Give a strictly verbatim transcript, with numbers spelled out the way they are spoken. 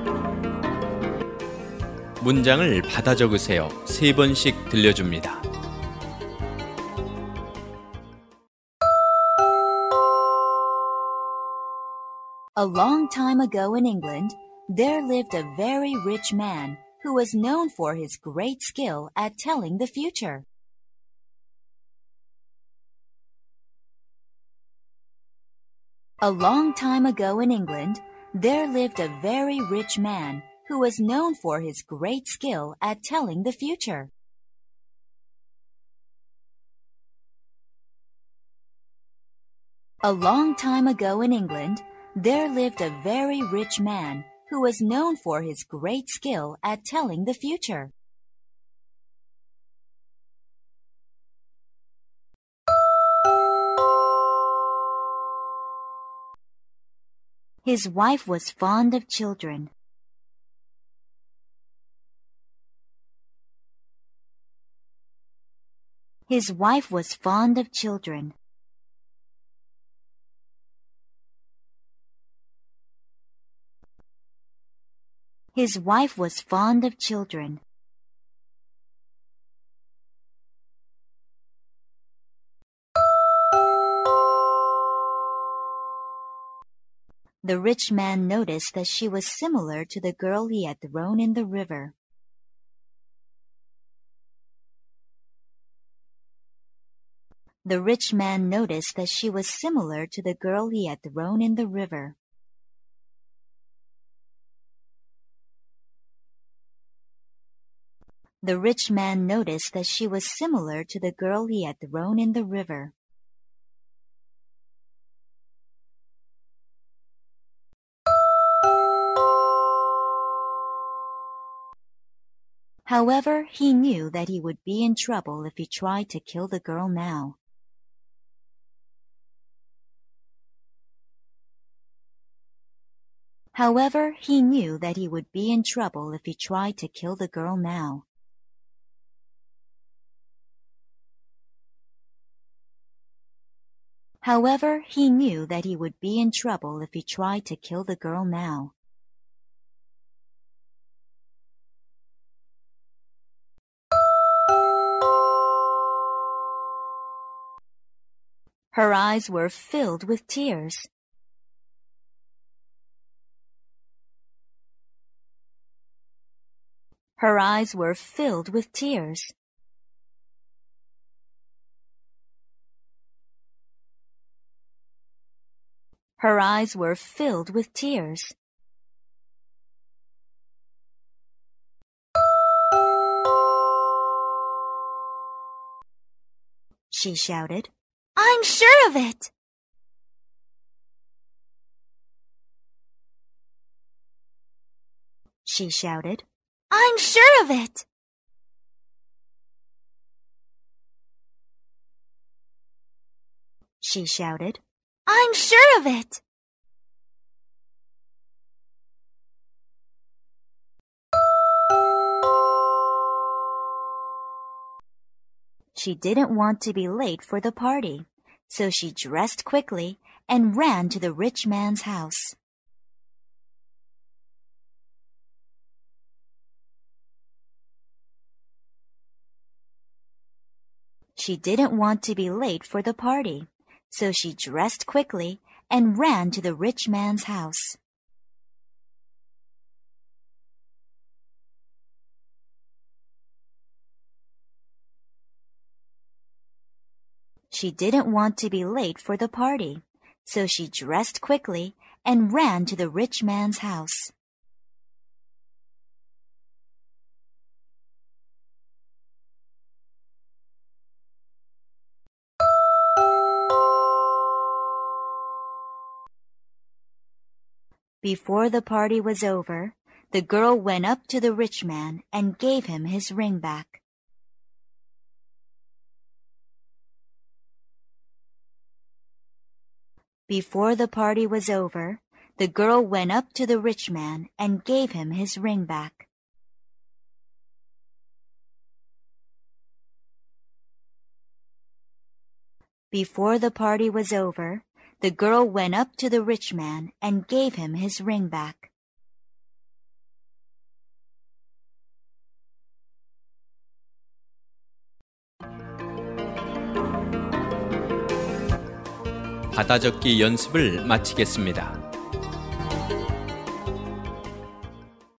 문장을 받아 적으세요. 세 번씩 들려줍니다. A long time ago in England, there lived a very rich man who was known for his great skill at telling the future. A long time ago in England, there lived a very rich man who was known for his great skill at telling the future. A long time ago in England, there lived a very rich man who was known for his great skill at telling the future. His wife was fond of children. His wife was fond of children. His wife was fond of children. The rich man noticed that she was similar to the girl he had thrown in the river. The rich man noticed that she was similar to the girl he had thrown in the river. The rich man noticed that she was similar to the girl he had thrown in the river. However, he knew that he would be in trouble if he tried to kill the girl now. However, he knew that he would be in trouble if he tried to kill the girl now. However, he knew that he would be in trouble if he tried to kill the girl now. Her eyes were filled with tears. Her eyes were filled with tears. Her eyes were filled with tears. She shouted, "I'm sure of it!" She shouted, "I'm sure of it!" She shouted, "I'm sure of it!" She didn't want to be late for the party, so she dressed quickly and ran to the rich man's house. She didn't want to be late for the party, so she dressed quickly and ran to the rich man's house. She didn't want to be late for the party, so she dressed quickly and ran to the rich man's house. Before the party was over, the girl went up to the rich man and gave him his ring back. Before the party was over, the girl went up to the rich man and gave him his ring back. Before the party was over, the girl went up to the rich man and gave him his ring back. Before the party was over, the girl went up to the rich man and gave him his ring back. Before the party was over, the girl went up to the rich man and gave him his ring back. Before the party was over, the girl went up to the rich man and gave him his ring back. 받아적기 연습을 마치겠습니다.